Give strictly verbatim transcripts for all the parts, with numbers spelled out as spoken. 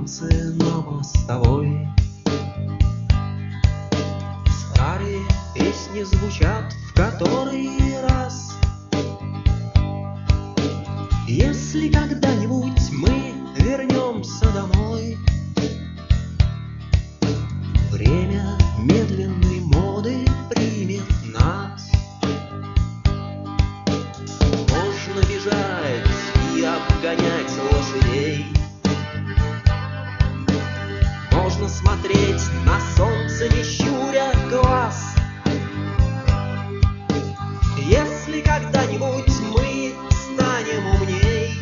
танцы на мостовой. Старые песни звучат в который раз. Если когда-нибудь мы вернемся домой, время медленной моды примет нас. Можно бежать и обгонять лошадей, можно смотреть на солнце, не щуря глаз. Если когда-нибудь мы станем умней,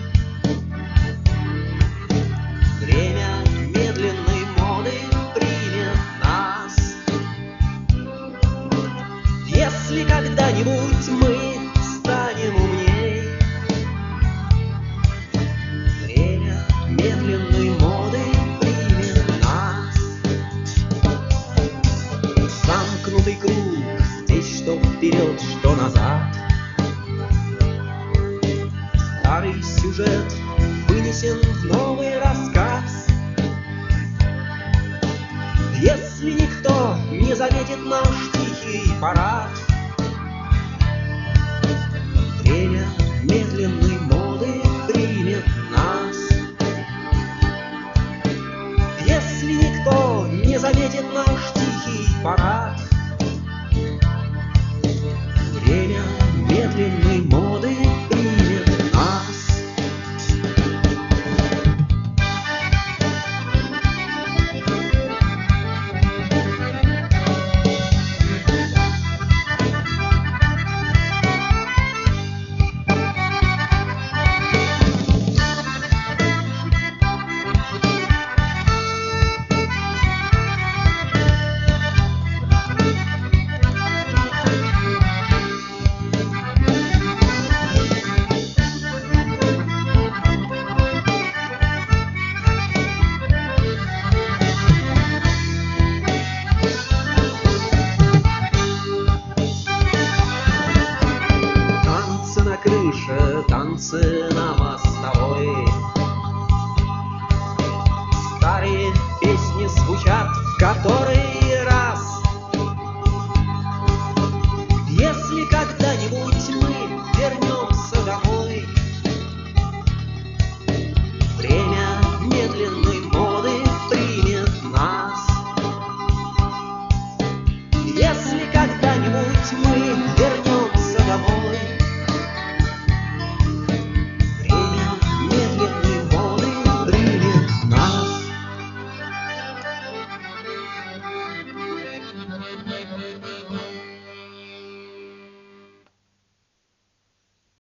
время медленной моды примет нас. Если когда-нибудь мы станем умней, время медленной моды примет нас. Замкнутый круг, здесь что вперед, что назад. Старый сюжет вынесен в новый рассказ. Если никто не заметит наш тихий парад, время медленной моды примет нас. Если никто не заметит наш тихий парад, время медленной моды примет нас. Танцы на мостовой. Старые песни звучат в которой